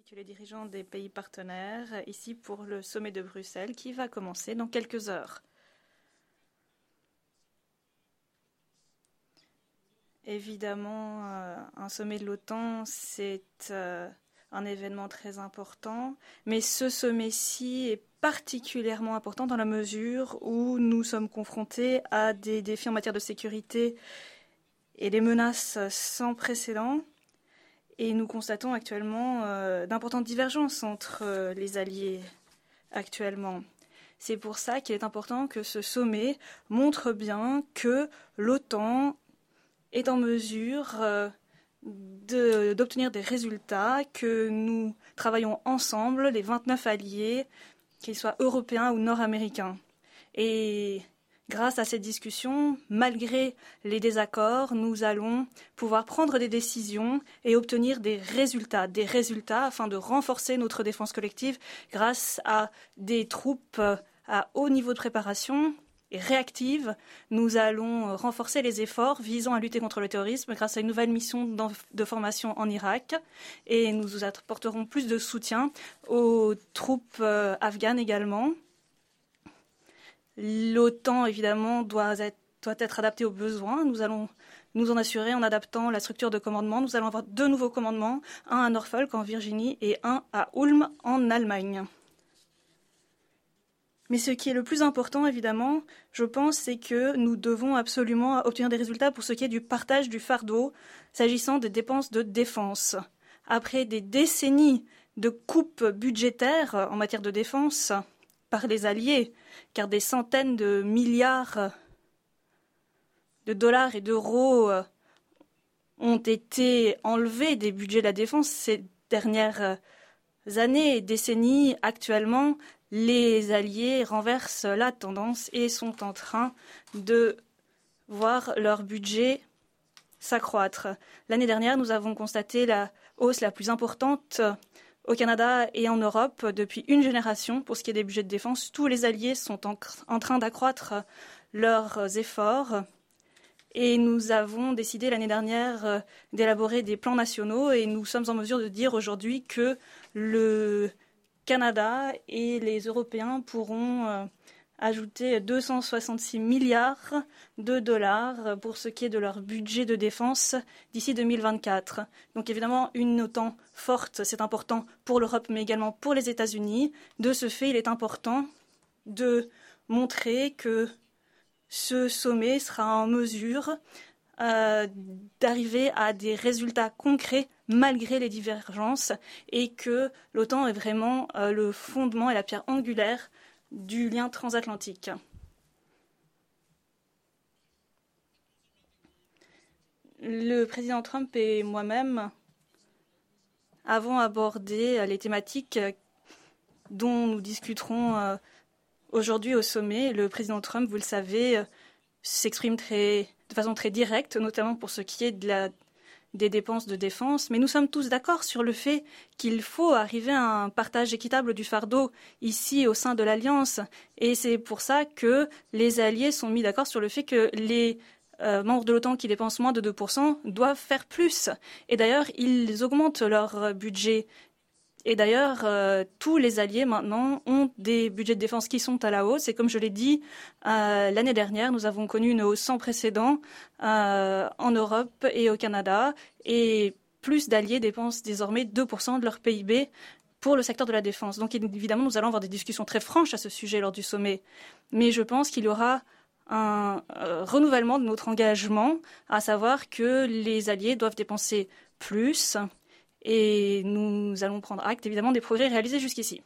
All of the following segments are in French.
que les dirigeants des pays partenaires ici pour le sommet de Bruxelles qui va commencer dans quelques heures. Évidemment, un sommet de l'OTAN, c'est un événement très important, mais ce sommet-ci est particulièrement important dans la mesure où nous sommes confrontés à des défis en matière de sécurité et des menaces sans précédent. Et nous constatons actuellement d'importantes divergences entre les alliés actuellement. C'est pour ça qu'il est important que ce sommet montre bien que l'OTAN est en mesure d'obtenir des résultats, que nous travaillons ensemble, les 29 alliés, qu'ils soient européens ou nord-américains. Et grâce à cette discussion, malgré les désaccords, nous allons pouvoir prendre des décisions et obtenir des résultats afin de renforcer notre défense collective grâce à des troupes à haut niveau de préparation et réactives. Nous allons renforcer les efforts visant à lutter contre le terrorisme grâce à une nouvelle mission de formation en Irak et nous apporterons plus de soutien aux troupes afghanes également. L'OTAN, évidemment, doit être adaptée aux besoins. Nous allons nous en assurer en adaptant la structure de commandement. Nous allons avoir 2 nouveaux commandements, un à Norfolk en Virginie et un à Ulm en Allemagne. Mais ce qui est le plus important, évidemment, je pense, c'est que nous devons absolument obtenir des résultats pour ce qui est du partage du fardeau s'agissant des dépenses de défense. Après des décennies de coupes budgétaires en matière de défense par les alliés, car des centaines de milliards de dollars et d'euros ont été enlevés des budgets de la défense ces dernières années et décennies. Actuellement, les alliés renversent la tendance et sont en train de voir leur budget s'accroître. L'année dernière, nous avons constaté la hausse la plus importante au Canada et en Europe depuis une génération pour ce qui est des budgets de défense. Tous les alliés sont en train d'accroître leurs efforts et nous avons décidé l'année dernière d'élaborer des plans nationaux et nous sommes en mesure de dire aujourd'hui que le Canada et les Européens pourront ajouter 266 milliards de dollars pour ce qui est de leur budget de défense d'ici 2024. Donc évidemment, une OTAN forte, c'est important pour l'Europe, mais également pour les États-Unis. De ce fait, il est important de montrer que ce sommet sera en mesure d'arriver à des résultats concrets malgré les divergences et que l'OTAN est vraiment le fondement et la pierre angulaire du lien transatlantique. Le président Trump et moi-même avons abordé les thématiques dont nous discuterons aujourd'hui au sommet. Le président Trump, vous le savez, s'exprime de façon très directe, notamment pour ce qui est des dépenses de défense. Mais nous sommes tous d'accord sur le fait qu'il faut arriver à un partage équitable du fardeau ici au sein de l'Alliance. Et c'est pour ça que les alliés sont mis d'accord sur le fait que les membres de l'OTAN qui dépensent moins de 2% doivent faire plus. Et d'ailleurs, ils augmentent leur budget. Et d'ailleurs, tous les alliés maintenant ont des budgets de défense qui sont à la hausse. Et comme je l'ai dit, l'année dernière, nous avons connu une hausse sans précédent en Europe et au Canada. Et plus d'alliés dépensent désormais 2% de leur PIB pour le secteur de la défense. Donc évidemment, nous allons avoir des discussions très franches à ce sujet lors du sommet. Mais je pense qu'il y aura un renouvellement de notre engagement, à savoir que les alliés doivent dépenser plus. Et nous allons prendre acte, évidemment, des progrès réalisés jusqu'ici.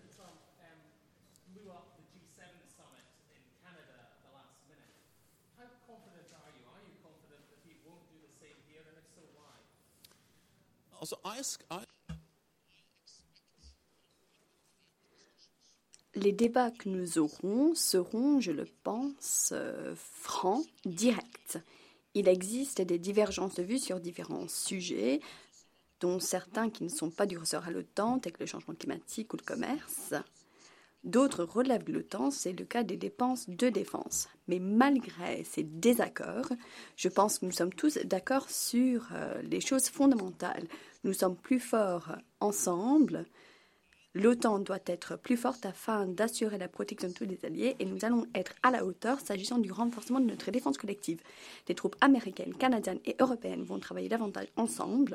Les débats que nous aurons seront, je le pense, francs, directs. Il existe des divergences de vues sur différents sujets, dont certains qui ne sont pas du ressort à l'OTAN, tels que le changement climatique ou le commerce. D'autres relèvent de l'OTAN, c'est le cas des dépenses de défense. Mais malgré ces désaccords, je pense que nous sommes tous d'accord sur les choses fondamentales. Nous sommes plus forts ensemble. L'OTAN doit être plus forte afin d'assurer la protection de tous les alliés et nous allons être à la hauteur s'agissant du renforcement de notre défense collective. Les troupes américaines, canadiennes et européennes vont travailler davantage ensemble.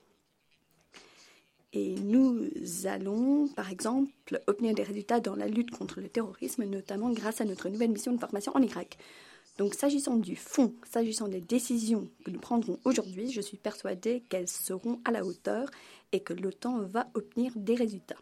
Et nous allons, par exemple, obtenir des résultats dans la lutte contre le terrorisme, notamment grâce à notre nouvelle mission de formation en Irak. Donc, s'agissant du fond, s'agissant des décisions que nous prendrons aujourd'hui, je suis persuadée qu'elles seront à la hauteur et que l'OTAN va obtenir des résultats.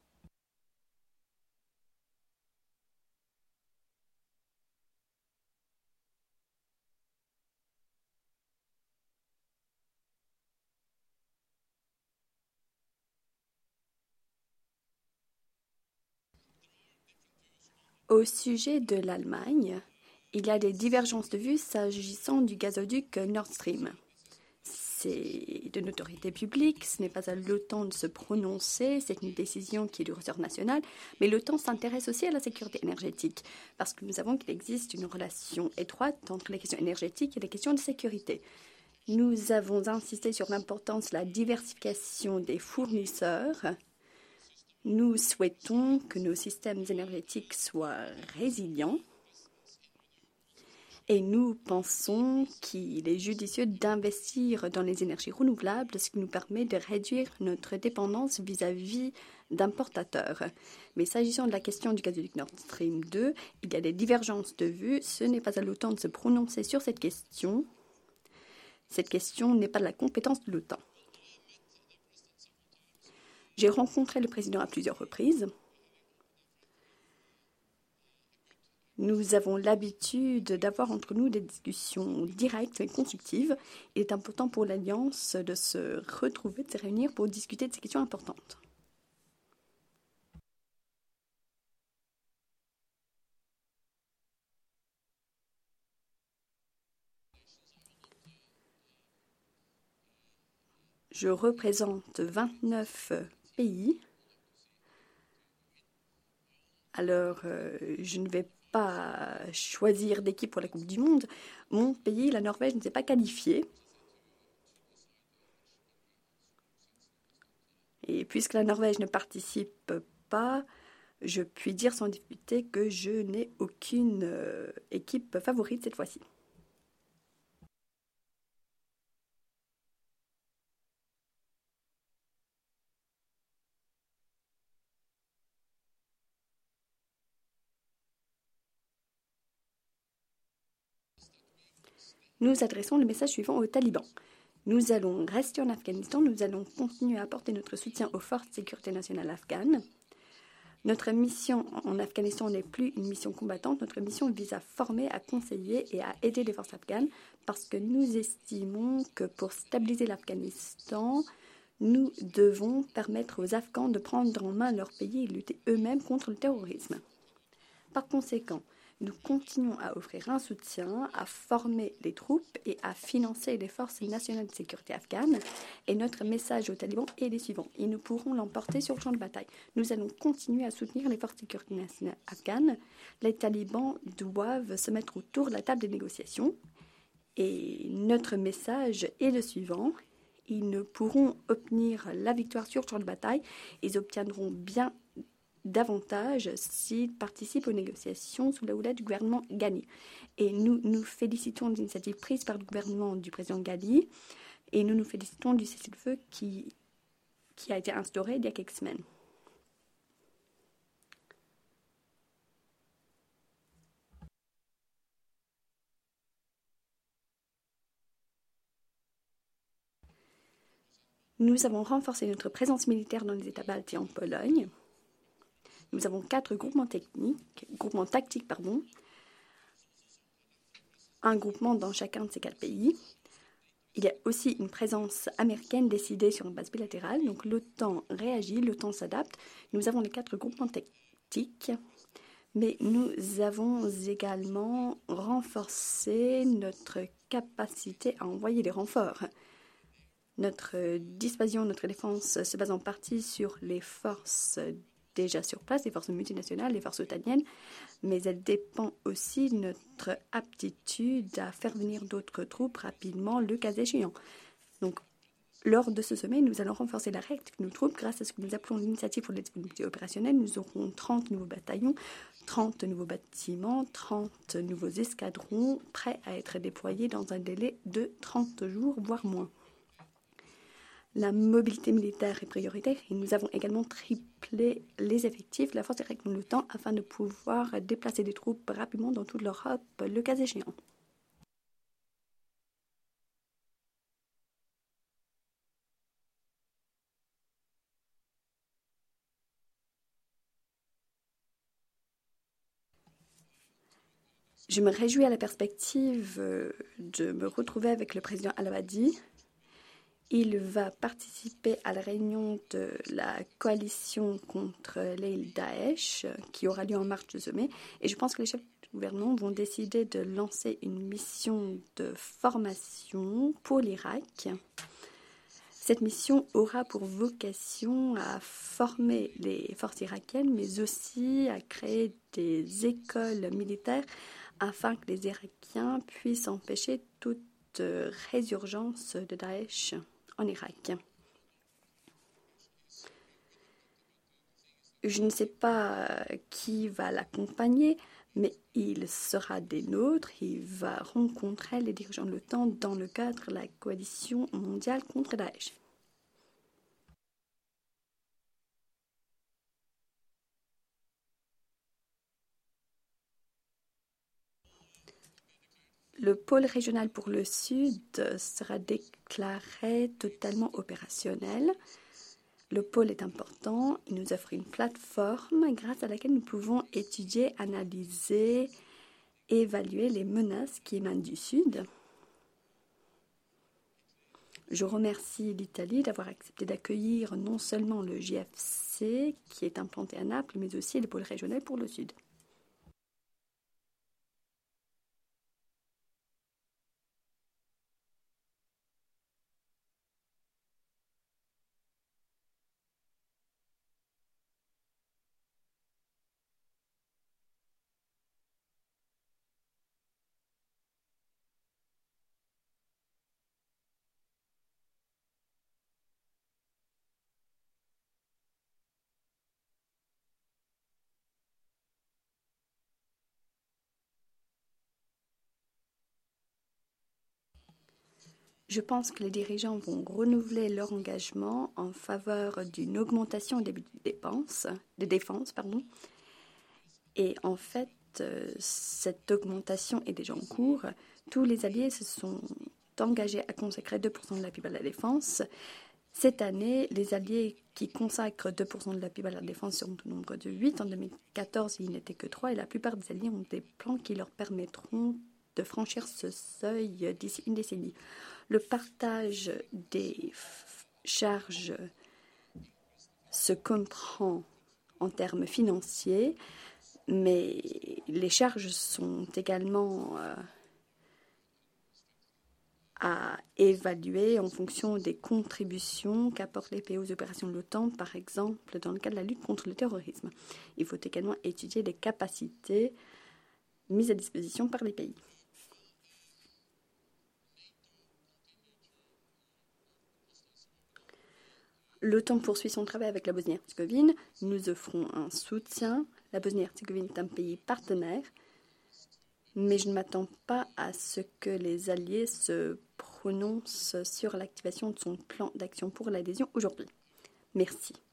Au sujet de l'Allemagne, il y a des divergences de vues s'agissant du gazoduc Nord Stream. C'est de notoriété publique, ce n'est pas à l'OTAN de se prononcer, c'est une décision qui est du ressort national, mais l'OTAN s'intéresse aussi à la sécurité énergétique, parce que nous savons qu'il existe une relation étroite entre les questions énergétiques et les questions de sécurité. Nous avons insisté sur l'importance de la diversification des fournisseurs. Nous souhaitons que nos systèmes énergétiques soient résilients et nous pensons qu'il est judicieux d'investir dans les énergies renouvelables, ce qui nous permet de réduire notre dépendance vis-à-vis d'importateurs. Mais s'agissant de la question du gazoduc Nord Stream 2, il y a des divergences de vues. Ce n'est pas à l'OTAN de se prononcer sur cette question. Cette question n'est pas de la compétence de l'OTAN. J'ai rencontré le président à plusieurs reprises. Nous avons l'habitude d'avoir entre nous des discussions directes et constructives. Il est important pour l'Alliance de se retrouver, de se réunir pour discuter de ces questions importantes. Je représente 29 pays. Alors, je ne vais pas choisir d'équipe pour la Coupe du Monde. Mon pays, la Norvège, ne s'est pas qualifié. Et puisque la Norvège ne participe pas, je puis dire sans difficulté que je n'ai aucune équipe favorite cette fois-ci. Nous adressons le message suivant aux talibans. Nous allons rester en Afghanistan, nous allons continuer à apporter notre soutien aux forces de sécurité nationale afghanes. Notre mission en Afghanistan n'est plus une mission combattante, notre mission vise à former, à conseiller et à aider les forces afghanes parce que nous estimons que pour stabiliser l'Afghanistan, nous devons permettre aux Afghans de prendre en main leur pays et lutter eux-mêmes contre le terrorisme. Par conséquent, nous continuons à offrir un soutien, à former les troupes et à financer les forces nationales de sécurité afghanes. Et notre message aux talibans est les suivants. Ils ne pourront l'emporter sur le champ de bataille. Nous allons continuer à soutenir les forces de sécurité nationale afghanes. Les talibans doivent se mettre autour de la table des négociations. Et notre message est le suivant. Ils ne pourront obtenir la victoire sur le champ de bataille. Ils obtiendront bien davantage s'ils participent aux négociations sous la houlette du gouvernement Ghani. Et nous nous félicitons de l'initiative prise par le gouvernement du président Ghani et nous nous félicitons du cessez-le-feu qui a été instauré il y a quelques semaines. Nous avons renforcé notre présence militaire dans les États baltes et en Pologne. Nous avons 4 groupements tactiques, un groupement dans chacun de ces 4 pays. Il y a aussi une présence américaine décidée sur une base bilatérale, donc l'OTAN réagit, l'OTAN s'adapte. Nous avons les 4 groupements tactiques, mais nous avons également renforcé notre capacité à envoyer des renforts. Notre dissuasion, notre défense se base en partie sur les forces déjà sur place, les forces multinationales, les forces otaniennes, mais elle dépend aussi de notre aptitude à faire venir d'autres troupes rapidement, le cas échéant. Donc, Lors de ce sommet, nous allons renforcer la réactivité de nos troupes grâce à ce que nous appelons l'initiative pour la disponibilité opérationnelle. Nous aurons 30 nouveaux bataillons, 30 nouveaux bâtiments, 30 nouveaux escadrons prêts à être déployés dans un délai de 30 jours, voire moins. La mobilité militaire est prioritaire et nous avons également triplé les effectifs de la force aérienne de l'OTAN afin de pouvoir déplacer des troupes rapidement dans toute l'Europe, le cas échéant. Je me réjouis à la perspective de me retrouver avec le président Al-Abadi. Il va participer à la réunion de la coalition contre l'île Daesh qui aura lieu en marge de sommet. Et je pense que les chefs du gouvernement vont décider de lancer une mission de formation pour l'Irak. Cette mission aura pour vocation à former les forces irakiennes, mais aussi à créer des écoles militaires afin que les Irakiens puissent empêcher toute résurgence de Daesh en Irak. Je ne sais pas qui va l'accompagner, mais il sera des nôtres. Il va rencontrer les dirigeants de l'OTAN dans le cadre de la coalition mondiale contre Daesh. Le pôle régional pour le Sud sera déclaré totalement opérationnel. Le pôle est important, il nous offre une plateforme grâce à laquelle nous pouvons étudier, analyser, évaluer les menaces qui émanent du Sud. Je remercie l'Italie d'avoir accepté d'accueillir non seulement le JFC qui est implanté à Naples, mais aussi le pôle régional pour le Sud. Je pense que les dirigeants vont renouveler leur engagement en faveur d'une augmentation des dépenses, de défense. Et en fait, cette augmentation est déjà en cours. Tous les alliés se sont engagés à consacrer 2% de la PIB à la défense. Cette année, les alliés qui consacrent 2% de la PIB à la défense sont au nombre de 8. En 2014, il n'était que 3. Et la plupart des alliés ont des plans qui leur permettront de franchir ce seuil d'ici une décennie. Le partage des charges se comprend en termes financiers, mais les charges sont également à évaluer en fonction des contributions qu'apportent les pays aux opérations de l'OTAN, par exemple dans le cadre de la lutte contre le terrorisme. Il faut également étudier les capacités mises à disposition par les pays. L'OTAN poursuit son travail avec la Bosnie-Herzégovine. Nous offrons un soutien. La Bosnie-Herzégovine est un pays partenaire, mais je ne m'attends pas à ce que les alliés se prononcent sur l'activation de son plan d'action pour l'adhésion aujourd'hui. Merci.